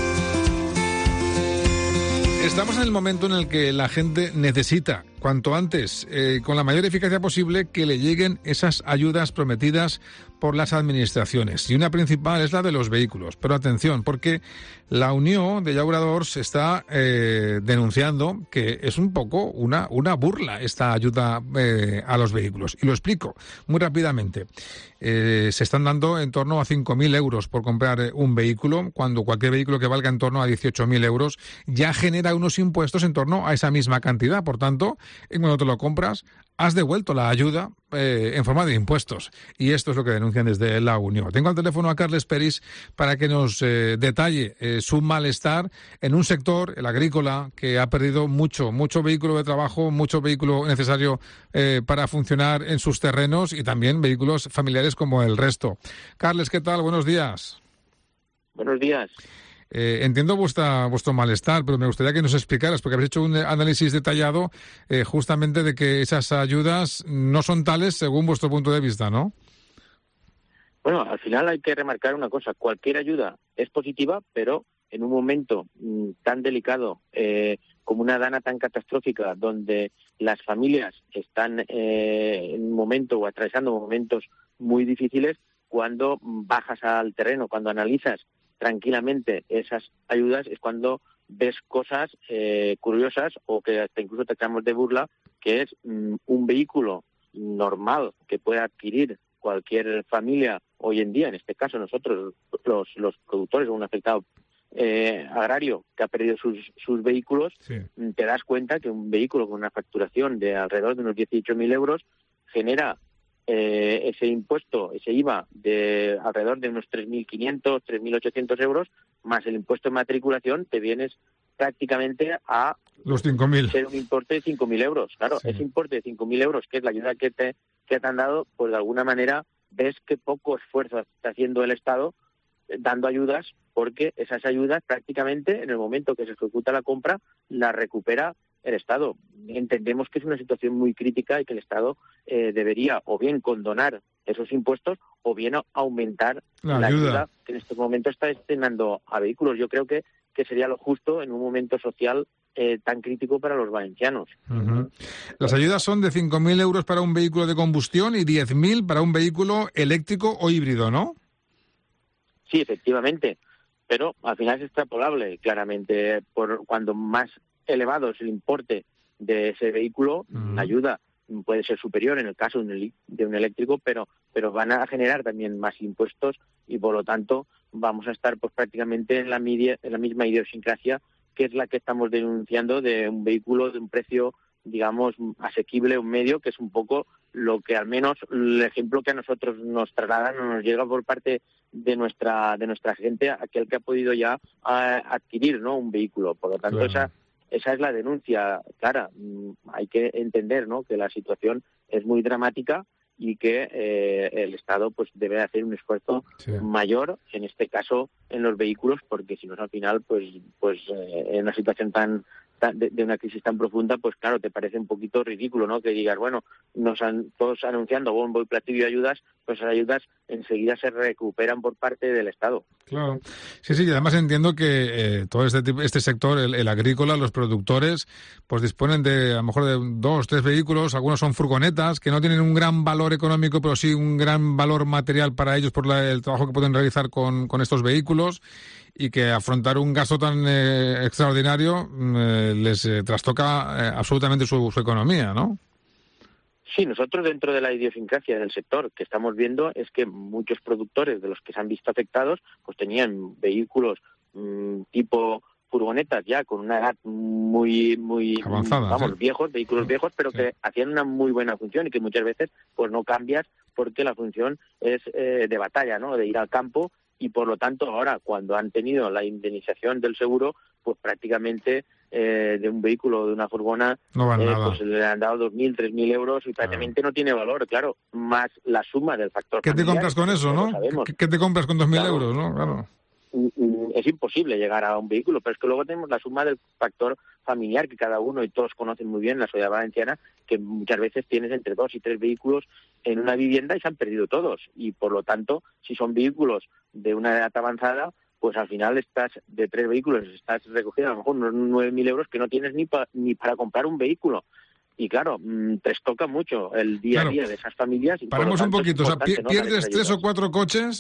Estamos en el momento en el que la gente necesita, cuanto antes, con la mayor eficacia posible, que le lleguen esas ayudas prometidas por las administraciones. Y una principal es la de los vehículos. Pero atención, porque la Unión de Llauradors está denunciando que es un poco una burla esta ayuda a los vehículos. Y lo explico muy rápidamente. Se están dando en torno a 5.000 euros por comprar un vehículo, cuando cualquier vehículo que valga en torno a 18.000 euros ya genera unos impuestos en torno a esa misma cantidad. Por tanto, y cuando te lo compras has devuelto la ayuda en forma de impuestos. Y esto es lo que denuncian desde la Unión. Tengo al teléfono a Carles Peris para que nos detalle su malestar en un sector, el agrícola, que ha perdido mucho vehículo de trabajo, mucho vehículo necesario para funcionar en sus terrenos y también vehículos familiares como el resto. Carles, ¿qué tal? Buenos días. Buenos días. Entiendo vuestro malestar, pero me gustaría que nos explicaras, porque habéis hecho un análisis detallado justamente de que esas ayudas no son tales según vuestro punto de vista, ¿no? Bueno, al final hay que remarcar una cosa. Cualquier ayuda es positiva, pero en un momento tan delicado como una dana tan catastrófica, donde las familias están en un momento o atravesando momentos muy difíciles, cuando bajas al terreno, cuando analizas tranquilamente esas ayudas, es cuando ves cosas curiosas o que hasta incluso te echamos de burla, que es un vehículo normal que puede adquirir cualquier familia hoy en día, en este caso nosotros, los productores o un afectado agrario que ha perdido sus vehículos, sí. Te das cuenta que un vehículo con una facturación de alrededor de unos 18.000 euros genera ese impuesto, ese IVA de alrededor de unos 3.500, 3.800 euros, más el impuesto de matriculación, te vienes prácticamente a los 5.000. Ser un importe de 5.000 euros. Claro, sí. Ese importe de 5.000 euros, que es la ayuda que te han dado, pues de alguna manera ves que poco esfuerzo está haciendo el Estado dando ayudas, porque esas ayudas prácticamente en el momento que se ejecuta la compra las recupera el Estado. Entendemos que es una situación muy crítica y que el Estado debería o bien condonar esos impuestos o bien aumentar la ayuda que en este momento está destinando a vehículos. Yo creo que sería lo justo en un momento social tan crítico para los valencianos. Uh-huh. Las ayudas son de 5.000 euros para un vehículo de combustión y 10.000 para un vehículo eléctrico o híbrido, ¿no? Sí, efectivamente, pero al final es extrapolable, claramente. Por cuando más elevado es el importe de ese vehículo, la ayuda puede ser superior en el caso de un eléctrico, pero van a generar también más impuestos y por lo tanto vamos a estar pues prácticamente en la misma idiosincrasia que es la que estamos denunciando de un vehículo de un precio, digamos, asequible, un medio, que es un poco lo que al menos el ejemplo que a nosotros nos trasladan o nos llega por parte de nuestra gente, aquel que ha podido ya adquirir, ¿no?, un vehículo. Por lo tanto, claro. Esa es la denuncia clara. Hay que entender, ¿no?, que la situación es muy dramática y que el Estado pues debe hacer un esfuerzo mayor, en este caso en los vehículos, porque si no al final pues en una situación de una crisis tan profunda, pues claro, te parece un poquito ridículo, ¿no?, que digas, bueno, todos anunciando bombo y platillo de ayudas, pues esas ayudas enseguida se recuperan por parte del Estado. Claro. Sí, y además entiendo que todo este sector, el agrícola, los productores, pues disponen de a lo mejor de 2, 3 vehículos, algunos son furgonetas, que no tienen un gran valor económico, pero sí un gran valor material para ellos por el trabajo que pueden realizar con estos vehículos, y que afrontar un gasto tan extraordinario les trastoca absolutamente su economía, ¿no? Sí, nosotros dentro de la idiosincrasia del sector que estamos viendo es que muchos productores de los que se han visto afectados pues tenían vehículos tipo furgonetas ya con una edad muy avanzada, viejos, vehículos viejos, pero que hacían una muy buena función y que muchas veces pues no cambias porque la función es de batalla, ¿no?, de ir al campo. Y por lo tanto ahora, cuando han tenido la indemnización del seguro, pues prácticamente de un vehículo, de una furgona, pues le han dado 2.000, 3.000 euros y prácticamente no tiene valor, claro, más la suma del factor familiar. ¿Qué te compras con eso, no? ¿Qué te compras con 2.000 euros, no? Claro. Es imposible llegar a un vehículo, pero es que luego tenemos la suma del factor familiar que cada uno, y todos conocen muy bien en la sociedad valenciana, que muchas veces tienes entre 2 y 3 vehículos en una vivienda y se han perdido todos. Y por lo tanto, si son vehículos de una edad avanzada, pues al final estás de 3 vehículos, estás recogiendo a lo mejor unos 9.000 euros que no tienes ni para comprar un vehículo. Y claro, te toca mucho el día a día de esas familias. Y paramos un poquito, o sea, pierdes 3 o 4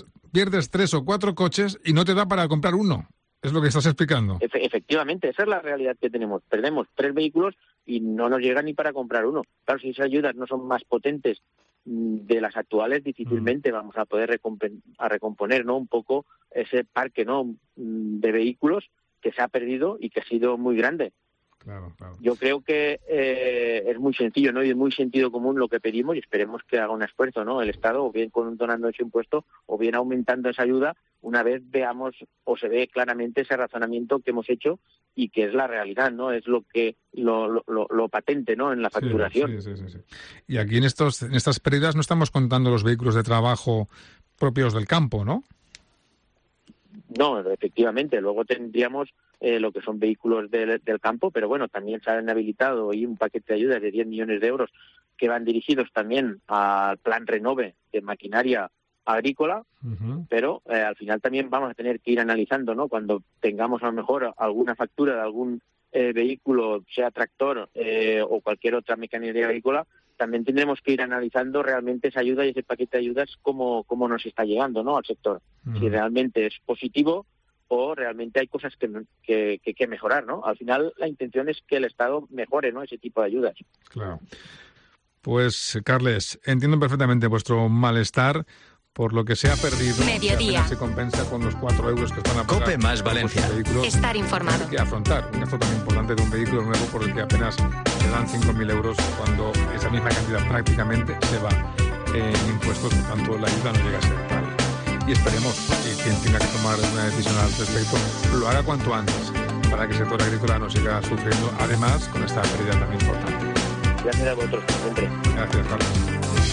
coches y no te da para comprar uno. Es lo que estás explicando. Efectivamente, esa es la realidad que tenemos. Perdemos 3 vehículos y no nos llega ni para comprar uno. Claro, si esas ayudas no son más potentes de las actuales, difícilmente vamos a poder recomponer, ¿no?, un poco ese parque, ¿no?, de vehículos que se ha perdido y que ha sido muy grande. Claro. Yo creo que es muy sencillo, ¿no? Y es muy sentido común lo que pedimos, y esperemos que haga un esfuerzo, ¿no? El Estado, o bien donando ese impuesto, o bien aumentando esa ayuda, una vez veamos o se ve claramente ese razonamiento que hemos hecho y que es la realidad, ¿no? Es lo que lo patente, ¿no? En la facturación. Sí. Y aquí en estas pérdidas no estamos contando los vehículos de trabajo propios del campo, ¿no? No, efectivamente. Luego tendríamos lo que son vehículos del campo, pero bueno, también se han habilitado ahí un paquete de ayudas de 10 millones de euros que van dirigidos también al plan Renove de maquinaria agrícola, pero al final también vamos a tener que ir analizando, ¿no? Cuando tengamos a lo mejor alguna factura de algún vehículo, sea tractor o cualquier otra maquinaria agrícola, también tendremos que ir analizando realmente esa ayuda y ese paquete de ayudas cómo nos está llegando, ¿no? Al sector. Si realmente es positivo o realmente hay cosas que mejorar, ¿no? Al final la intención es que el Estado mejore, ¿no? Ese tipo de ayudas. Claro. Pues, Carles, entiendo perfectamente vuestro malestar por lo que se ha perdido. Mediodía. Se compensa con los 4 euros que están a pagar. COPE más Valencia. Estar informado. Hay que afrontar un gasto tan importante de un vehículo nuevo por el que apenas se dan 5.000 euros cuando esa misma cantidad prácticamente se va en impuestos, por tanto la ayuda no llega a ser tal. Y esperemos que quien tenga que tomar una decisión al respecto lo haga cuanto antes para que el sector agrícola no siga sufriendo, además con esta pérdida tan importante. Gracias a vosotros siempre. Gracias, Carlos.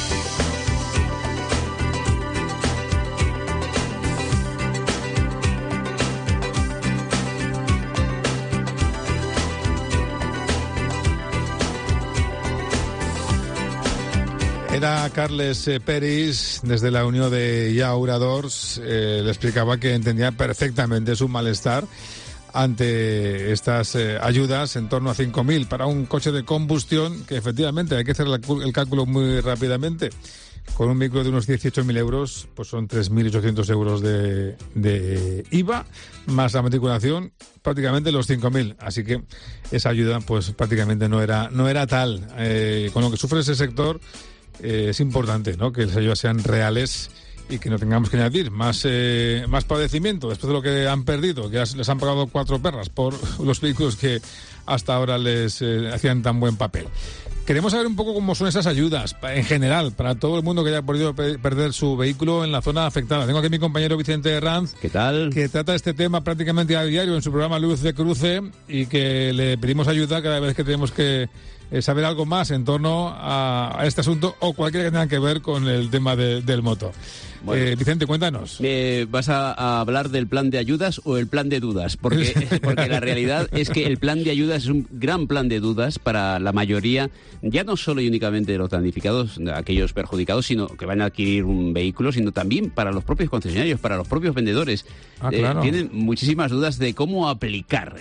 Era Carles Peris, desde la Unión de Llauradors, le explicaba que entendía perfectamente su malestar ante estas ayudas en torno a 5.000 para un coche de combustión, que efectivamente hay que hacer el cálculo muy rápidamente. Con un vehículo de unos 18.000 euros, pues son 3.800 euros de IVA, más la matriculación, prácticamente los 5.000. Así que esa ayuda, pues prácticamente no era tal. Con lo que sufre ese sector, es importante, ¿no?, que las ayudas sean reales y que no tengamos que añadir más padecimiento después de lo que han perdido, que les han pagado 4 perras por los vehículos que hasta ahora les hacían tan buen papel. Queremos saber un poco cómo son esas ayudas en general para todo el mundo que haya podido perder su vehículo en la zona afectada. Tengo aquí a mi compañero Vicente Herranz, ¿qué tal?, que trata este tema prácticamente a diario en su programa Luz de Cruce, y que le pedimos ayuda cada vez que tenemos que saber algo más en torno a este asunto o cualquiera que tenga que ver con el tema del motor. Bueno, Vicente, cuéntanos. ¿Vas a hablar del plan de ayudas o el plan de dudas? Porque la realidad es que el plan de ayudas es un gran plan de dudas para la mayoría, ya no solo y únicamente de los damnificados, de aquellos perjudicados, sino que van a adquirir un vehículo, sino también para los propios concesionarios, para los propios vendedores. Claro. Tienen muchísimas dudas de cómo aplicar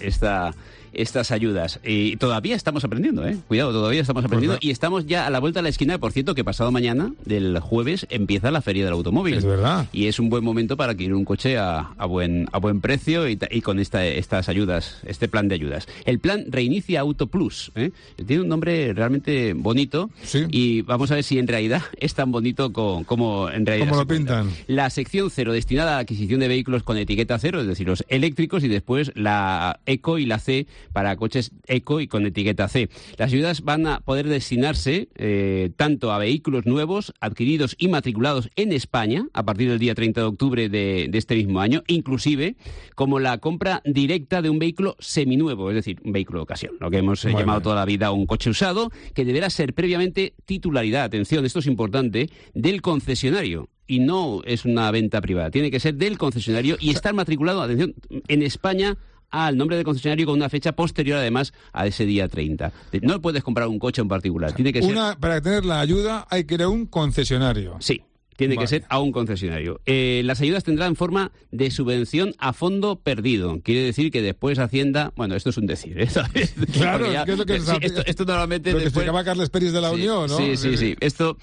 estas ayudas. Y todavía estamos aprendiendo, Cuidado, todavía estamos aprendiendo. Y estamos ya a la vuelta de la esquina. Por cierto, que pasado mañana, del jueves, empieza la Feria del Automóvil. Es verdad. Y es un buen momento para adquirir un coche a buen precio y con estas ayudas, este plan de ayudas. El plan Reinicia Auto Plus. Tiene un nombre realmente bonito. Sí. Y vamos a ver si en realidad es tan bonito como en realidad. Como lo pintan. La sección 0, destinada a la adquisición de vehículos con etiqueta 0, es decir, los eléctricos, y después la Eco y la C para coches Eco y con etiqueta C. Las ayudas van a poder destinarse tanto a vehículos nuevos, adquiridos y matriculados en España a partir del día 30 de octubre de este mismo año, inclusive como la compra directa de un vehículo seminuevo, es decir, un vehículo de ocasión, lo que hemos llamado toda la vida un coche usado, que deberá ser previamente titularidad, atención, esto es importante, del concesionario. Y no es una venta privada, tiene que ser del concesionario y estar matriculado, atención, en España al nombre del concesionario con una fecha posterior además a ese día 30. No puedes comprar un coche en particular, tiene que ser... Para tener la ayuda hay que ir a un concesionario. Sí. Tiene que ser a un concesionario. Las ayudas tendrán forma de subvención a fondo perdido. Quiere decir que después Hacienda... Bueno, esto es un decir, ¿sabes? Claro, ¿qué es lo que esto normalmente... Lo que explicaba Carles Peris de la Unión, ¿no? Sí. Esto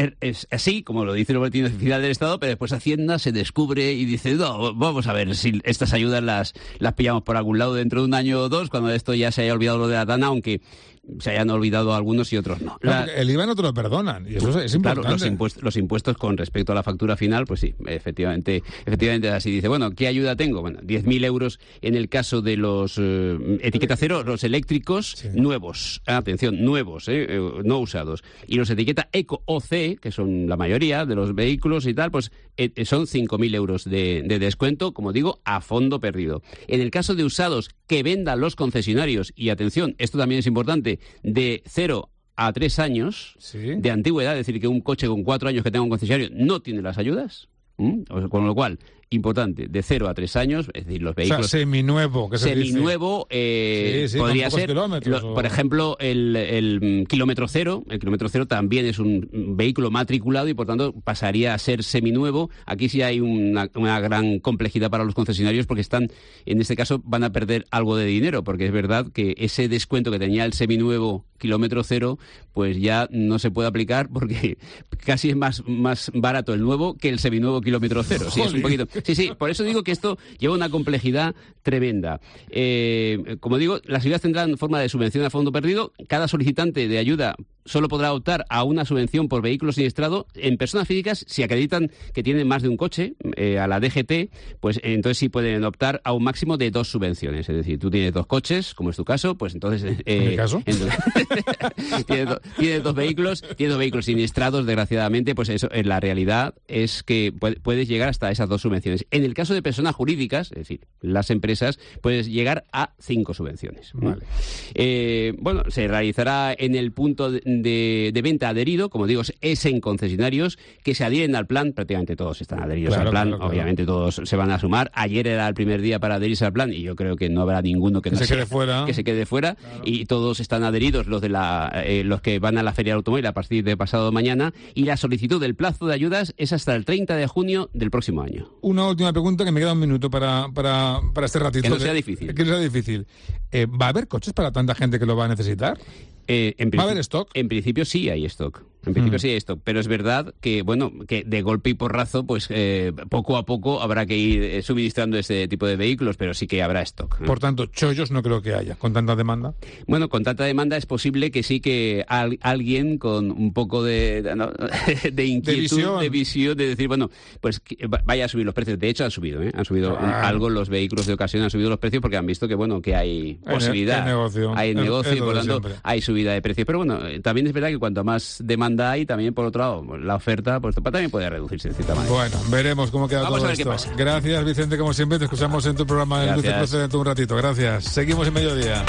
es así, como lo dice el Boletín Oficial del Estado, pero después Hacienda se descubre y dice, no, vamos a ver si estas ayudas las pillamos por algún lado dentro de un año o dos, cuando esto ya se haya olvidado lo de la DANA, aunque... se hayan olvidado algunos y otros no. El IVA no te lo perdonan, y eso es importante. Claro, los impuestos con respecto a la factura final, pues sí, efectivamente así dice. Bueno, ¿qué ayuda tengo? Bueno, 10.000 euros en el caso de los etiqueta cero, los eléctricos nuevos. Atención, nuevos, no usados. Y los etiqueta Eco o C, que son la mayoría de los vehículos y tal, pues son 5.000 euros de descuento, como digo, a fondo perdido. En el caso de usados que vendan los concesionarios, y atención, esto también es importante, de 0 a 3 años de antigüedad, es decir, que un coche con 4 años que tenga un concesionario no tiene las ayudas, con lo cual, importante, de 0 a 3 años, es decir, los vehículos... O sea, seminuevo, que se dice. Seminuevo podría ser, por ejemplo, el kilómetro cero. El kilómetro cero también es un vehículo matriculado y, por tanto, pasaría a ser seminuevo. Aquí sí hay una gran complejidad para los concesionarios porque en este caso, van a perder algo de dinero, porque es verdad que ese descuento que tenía el seminuevo kilómetro cero, pues ya no se puede aplicar porque casi es más barato el nuevo que el seminuevo kilómetro cero. Sí, es un poquito... Sí, por eso digo que esto lleva una complejidad tremenda. Como digo, las ayudas tendrán forma de subvención a fondo perdido. Cada solicitante de ayuda solo podrá optar a una subvención por vehículo siniestrado. En personas físicas, si acreditan que tienen más de un coche, a la DGT, pues entonces sí pueden optar a un máximo de 2 subvenciones. Es decir, tú tienes 2 coches, como es tu caso, pues entonces... ¿En mi caso? Tienes 2 vehículos siniestrados, desgraciadamente, pues eso, en la realidad es que puedes llegar hasta esas 2 subvenciones. En el caso de personas jurídicas, es decir, las empresas, puedes llegar a 5 subvenciones. Vale. Bueno, se realizará en el punto de venta adherido, como digo, es en concesionarios que se adhieren al plan. Prácticamente todos están adheridos al plan, obviamente todos se van a sumar. Ayer era el primer día para adherirse al plan y yo creo que no habrá ninguno que se quede fuera. Claro. Y todos están adheridos, los que van a la Feria del Automóvil a partir de pasado mañana, y la solicitud del plazo de ayudas es hasta el 30 de junio del próximo año. Una última pregunta, que me queda un minuto para este ratito. Que no sea difícil. Que no sea difícil. ¿Va a haber coches para tanta gente que lo va a necesitar? ¿Va a haber stock? En principio sí hay stock. Pero es verdad que, bueno, que de golpe y porrazo, pues poco a poco habrá que ir suministrando este tipo de vehículos, pero sí que habrá stock. Por tanto, chollos no creo que haya, con tanta demanda. Bueno, con tanta demanda es posible que sí que alguien con un poco de inquietud, de visión, de decir, bueno, pues vaya a subir los precios. De hecho, han subido, algo los vehículos de ocasión, han subido los precios porque han visto que, bueno, que hay posibilidad. Hay negocio y, por lo tanto, hay subida de precios. Pero bueno, también es verdad que cuanto más demanda hay, también por otro lado la oferta pues también puede reducirse de cierta manera. Bueno, veremos cómo queda todo esto. Gracias, Vicente, como siempre, te escuchamos en tu programa de Luces Procedente un ratito. Gracias. Seguimos en Mediodía.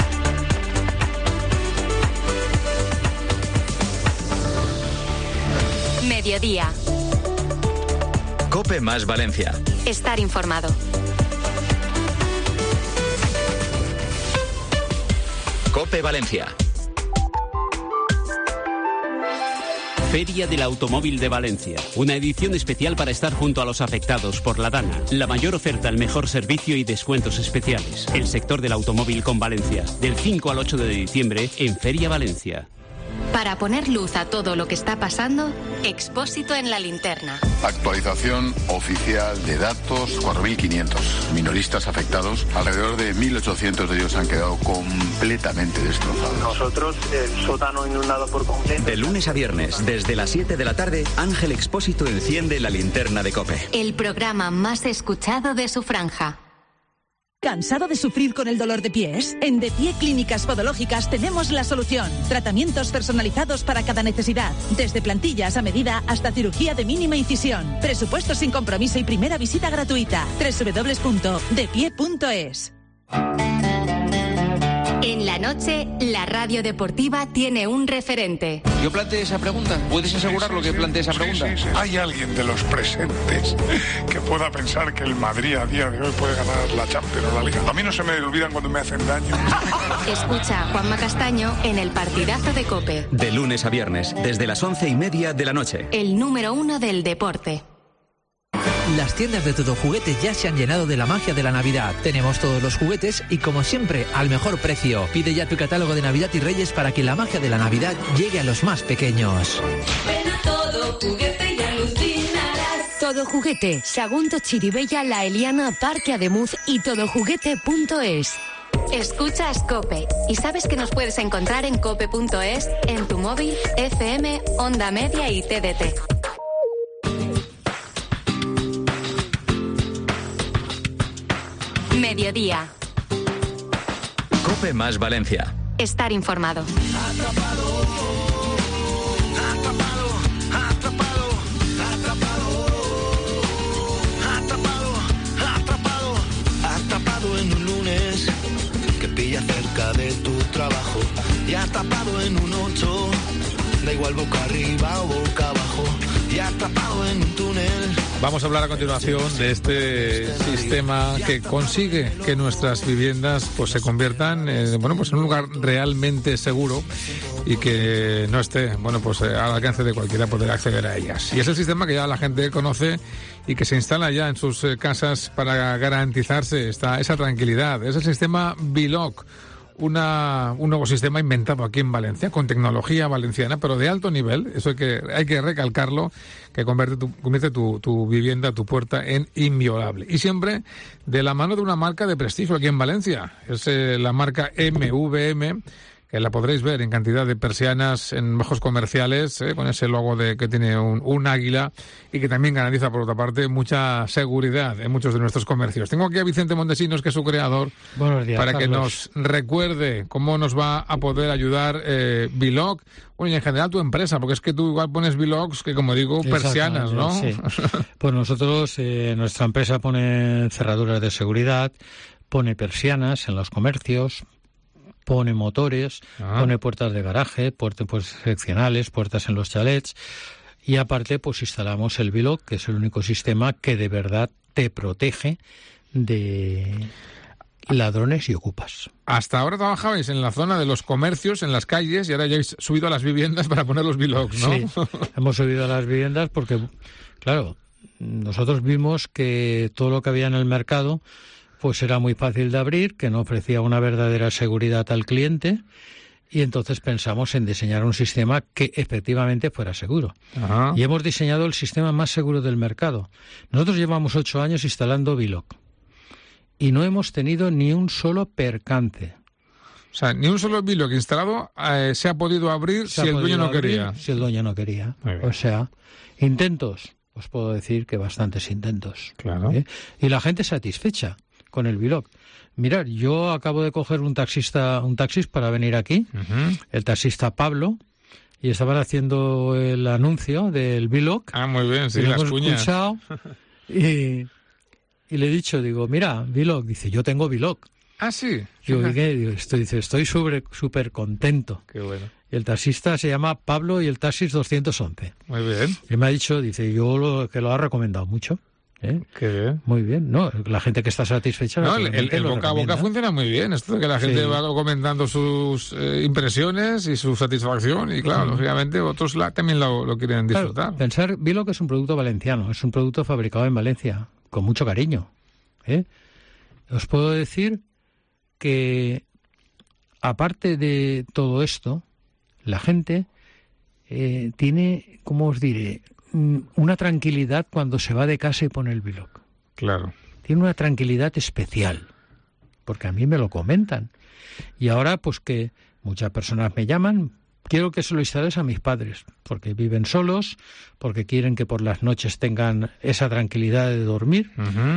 Mediodía. COPE más Valencia. Estar informado. COPE Valencia. Feria del Automóvil de Valencia. Una edición especial para estar junto a los afectados por la DANA. La mayor oferta, el mejor servicio y descuentos especiales. El sector del automóvil con Valencia. Del 5 al 8 de diciembre en Feria Valencia. Para poner luz a todo lo que está pasando, Expósito en la linterna. Actualización oficial de datos, 4.500 minoristas afectados. Alrededor de 1.800 de ellos han quedado completamente destrozados. Nosotros, el sótano inundado por completo. De lunes a viernes, desde las 7 de la tarde, Ángel Expósito enciende la linterna de COPE. El programa más escuchado de su franja. ¿Cansado de sufrir con el dolor de pies? En De Pie Clínicas Podológicas tenemos la solución. Tratamientos personalizados para cada necesidad. Desde plantillas a medida hasta cirugía de mínima incisión. Presupuesto sin compromiso y primera visita gratuita. www.depie.es. En la noche, la radio deportiva tiene un referente. Yo planteé esa pregunta. ¿Puedes asegurar lo que planteé esa pregunta? Sí. ¿Hay alguien de los presentes que pueda pensar que el Madrid a día de hoy puede ganar la Champions o la Liga? A mí no se me olvidan cuando me hacen daño. Escucha a Juanma Castaño en el partidazo de COPE. De lunes a viernes, desde las 11:30 de la noche. El número 1 del deporte. Las tiendas de Todo Juguete ya se han llenado de la magia de la Navidad. Tenemos todos los juguetes y, como siempre, al mejor precio. Pide ya tu catálogo de Navidad y Reyes para que la magia de la Navidad llegue a los más pequeños. Ven a Todo Juguete y alucinarás. Todo Juguete, Sagunto, Chiribella, La Eliana, Parque Ademuz y todojuguete.es. Escuchas COPE y sabes que nos puedes encontrar en cope.es, en tu móvil, FM, Onda Media y TDT. Mediodía. COPE más Valencia. Estar informado. Atrapado en un lunes que pilla cerca de tu trabajo y atrapado en un 8, da igual boca arriba o boca abajo y atrapado en un túnel. Vamos a hablar a continuación de este sistema que consigue que nuestras viviendas pues se conviertan pues en un lugar realmente seguro y que no esté al alcance de cualquiera poder acceder a ellas. Y es el sistema que ya la gente conoce y que se instala ya en sus casas para garantizarse esa tranquilidad. Es el sistema Biloc. Un nuevo sistema inventado aquí en Valencia, con tecnología valenciana, pero de alto nivel, eso hay que recalcarlo, que convierte tu vivienda, tu puerta, en inviolable. Y siempre de la mano de una marca de prestigio aquí en Valencia. Es la marca MVM, que la podréis ver en cantidad de persianas en ojos comerciales, con ese logo que tiene un águila y que también garantiza, por otra parte, mucha seguridad en muchos de nuestros comercios. Tengo aquí a Vicente Montesinos, que es su creador. Buenos días, para Carlos. Que nos recuerde cómo nos va a poder ayudar Biloc, y en general tu empresa, porque es que tú igual pones Bilocs que, como digo, persianas, ¿no? Sí. Pues nosotros, nuestra empresa pone cerraduras de seguridad, pone persianas en los comercios, pone motores, pone puertas de garaje, puertas seccionales, puertas en los chalets, y aparte pues instalamos el Biloc, que es el único sistema que de verdad te protege de ladrones y ocupas. Hasta ahora trabajabais en la zona de los comercios, en las calles, y ahora ya habéis subido a las viviendas para poner los Bilocs, ¿no? Sí, hemos subido a las viviendas porque, claro, nosotros vimos que todo lo que había en el mercado pues era muy fácil de abrir, que no ofrecía una verdadera seguridad al cliente, y entonces pensamos en diseñar un sistema que efectivamente fuera seguro. Ajá. Y hemos diseñado el sistema más seguro del mercado. Nosotros llevamos 8 años instalando Biloc y no hemos tenido ni un solo percance. O sea, ni un solo Biloc instalado se ha podido abrir si el dueño no quería. Si el dueño no quería. O sea, intentos, os puedo decir que bastantes intentos. Claro. Y la gente satisfecha con el Biloc. Mirad, yo acabo de coger un taxis para venir aquí, el taxista Pablo, y estaban haciendo el anuncio del Biloc. Ah, muy bien, sí, y lo las hemos cuñas. Escuchado, y le he dicho, digo, mira, Biloc, dice, yo tengo Biloc. Ah, sí. Digo, ¿y qué? Digo, estoy súper contento. Qué bueno. Y el taxista se llama Pablo y el taxis 211. Muy bien. Y me ha dicho, dice, que lo ha recomendado mucho. Qué bien. Muy bien, ¿no? La gente que está satisfecha... No, el boca a boca funciona muy bien. Esto de que la gente va comentando sus impresiones y su satisfacción, y claro, lógicamente otros también lo quieren disfrutar. Claro, pensar, Biloc es un producto valenciano, es un producto fabricado en Valencia, con mucho cariño. Os puedo decir que, aparte de todo esto, la gente tiene, ¿cómo os diré?, una tranquilidad cuando se va de casa y pone el Biloc. Claro. Tiene una tranquilidad especial, porque a mí me lo comentan. Y ahora, pues que muchas personas me llaman, quiero que se lo instales a mis padres, porque viven solos, porque quieren que por las noches tengan esa tranquilidad de dormir.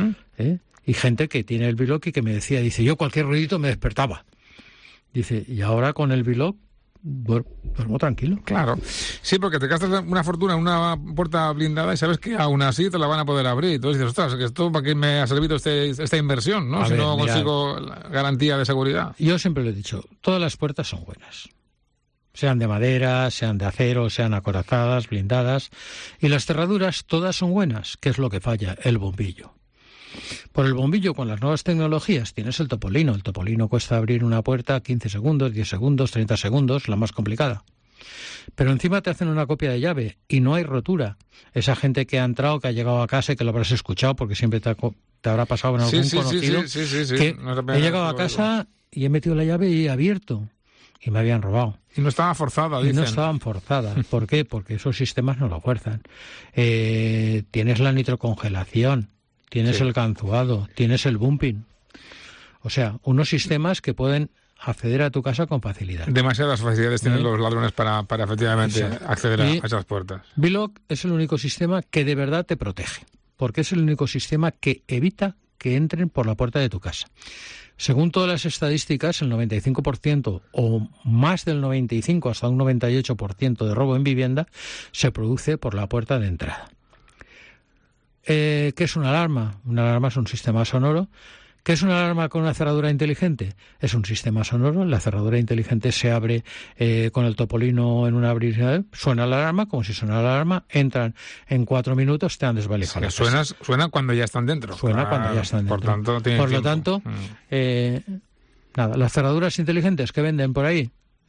Y gente que tiene el Biloc y que me decía, dice, yo cualquier ruidito me despertaba. Dice, y ahora con el Biloc duermo tranquilo. Claro. Sí, porque te gastas una fortuna en una puerta blindada y sabes que aún así te la van a poder abrir. Entonces dices, ostras, que esto para qué me ha servido esta inversión, ¿no? Si no consigo la garantía de seguridad. Yo siempre lo he dicho, todas las puertas son buenas. Sean de madera, sean de acero, sean acorazadas, blindadas. Y las cerraduras todas son buenas. ¿Qué es lo que falla? El bombillo. Por el bombillo, con las nuevas tecnologías, tienes el topolino. El topolino cuesta abrir una puerta 15 segundos, 10 segundos, 30 segundos, la más complicada. Pero encima te hacen una copia de llave y no hay rotura. Esa gente que ha entrado, que ha llegado a casa y que lo habrás escuchado, porque siempre te habrá pasado en algún conocido, que he llegado a casa y he metido la llave y he abierto. Y me habían robado. Y no estaba forzada, dicen. Y no estaban forzadas. ¿Por qué? Porque esos sistemas no lo fuerzan. Tienes la nitrocongelación. Tienes el ganzuado, tienes el bumping. O sea, unos sistemas que pueden acceder a tu casa con facilidad. Demasiadas facilidades tienen los ladrones para efectivamente acceder a esas puertas. Belock es el único sistema que de verdad te protege, porque es el único sistema que evita que entren por la puerta de tu casa. Según todas las estadísticas, el 95% o más del 95% hasta un 98% de robo en vivienda se produce por la puerta de entrada. ¿Qué es una alarma? Una alarma es un sistema sonoro. ¿Qué es una alarma con una cerradura inteligente? Es un sistema sonoro. La cerradura inteligente se abre con el topolino en un abrir. Suena la alarma, como si sonara la alarma. Entran en 4 minutos, te han desvalijado. Suena cuando ya están dentro. Suena cuando ya están dentro. Por lo tanto, las cerraduras inteligentes que venden por ahí,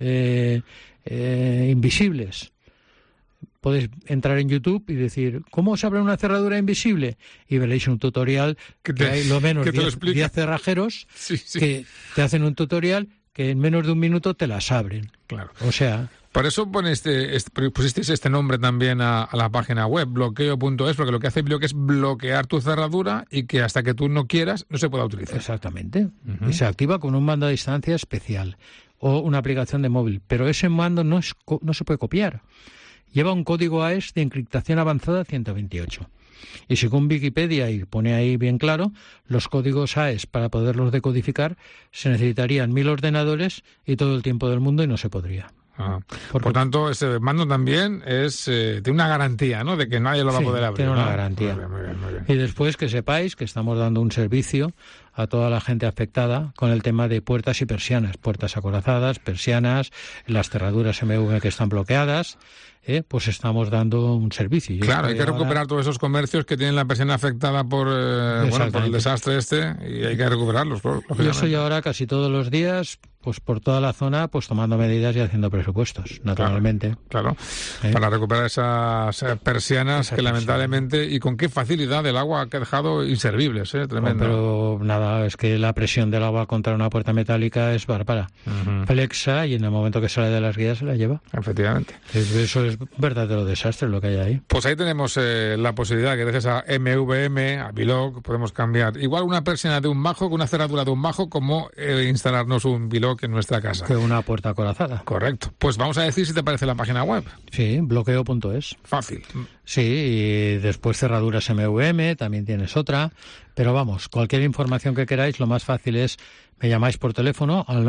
invisibles. Podéis entrar en YouTube y decir, ¿cómo se abre una cerradura invisible? Y veréis un tutorial que hay lo menos 10 cerrajeros que te hacen un tutorial que en menos de un minuto te las abren. Claro. O sea... Por eso pusisteis este nombre también a la página web, bloqueo.es, porque lo que hace Belock es bloquear tu cerradura y que hasta que tú no quieras no se pueda utilizar. Exactamente. Y se activa con un mando a distancia especial o una aplicación de móvil. Pero ese mando no se puede copiar. Lleva un código AES de encriptación avanzada 128. Y según Wikipedia, y pone ahí bien claro, los códigos AES para poderlos decodificar se necesitarían 1000 ordenadores y todo el tiempo del mundo y no se podría. Por tanto, ese mando también tiene una garantía, ¿no?, de que nadie lo va a poder abrir. Tiene una garantía. Muy bien. Y después que sepáis que estamos dando un servicio a toda la gente afectada con el tema de puertas y persianas, puertas acorazadas, persianas, las cerraduras MV que están bloqueadas. Pues estamos dando un servicio. Claro, hay que recuperar todos esos comercios que tienen la persiana afectada por el desastre y hay que recuperarlos. Yo estoy ahora casi todos los días pues por toda la zona pues tomando medidas y haciendo presupuestos, naturalmente. Claro. Para recuperar esas persianas que lamentablemente, y con qué facilidad el agua ha dejado inservibles, tremendo. Pero nada, es que la presión del agua contra una puerta metálica es bárbara. Flexa y en el momento que sale de las guías se la lleva. Efectivamente. Eso es verdadero desastre lo que hay ahí. Pues ahí tenemos la posibilidad que gracias a MVM, a Belock, podemos cambiar igual una persiana de un bajo con una cerradura de un bajo como instalarnos un Belock en nuestra casa. Que una puerta acorazada. Correcto. Pues vamos a decir si te parece la página web. Sí, bloqueo.es. Fácil. Sí, y después cerraduras MVM, también tienes otra. Pero vamos, cualquier información que queráis, lo más fácil es me llamáis por teléfono al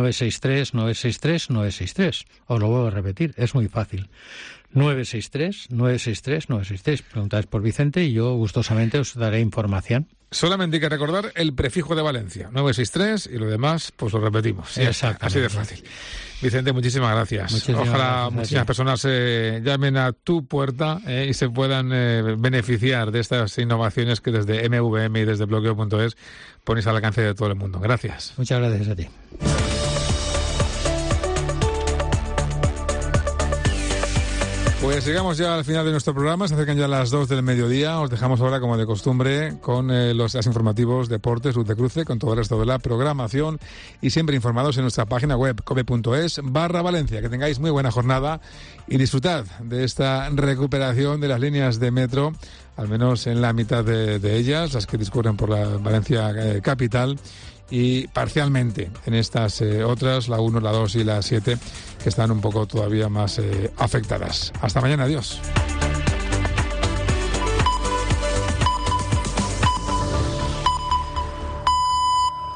963-963-963. Os lo vuelvo a repetir, es muy fácil. 963-963-963. Preguntáis por Vicente y yo gustosamente os daré información. Solamente hay que recordar el prefijo de Valencia, 963, y lo demás pues lo repetimos. Sí, así de fácil. Vicente, muchísimas gracias. Ojalá muchísimas personas llamen a tu puerta y se puedan beneficiar de estas innovaciones que desde MVM y desde bloqueo.es ponéis al alcance de todo el mundo. Gracias. Muchas gracias a ti. Pues llegamos ya al final de nuestro programa, se acercan ya las 2 del mediodía, os dejamos ahora como de costumbre con los informativos, deportes, luz de cruce, con todo el resto de la programación y siempre informados en nuestra página web cope.es/Valencia. Que tengáis muy buena jornada y disfrutad de esta recuperación de las líneas de metro, al menos en la mitad de ellas, las que discurren por la Valencia capital, y parcialmente en estas otras, la 1, la 2 y la 7, que están un poco todavía más afectadas. Hasta mañana, adiós.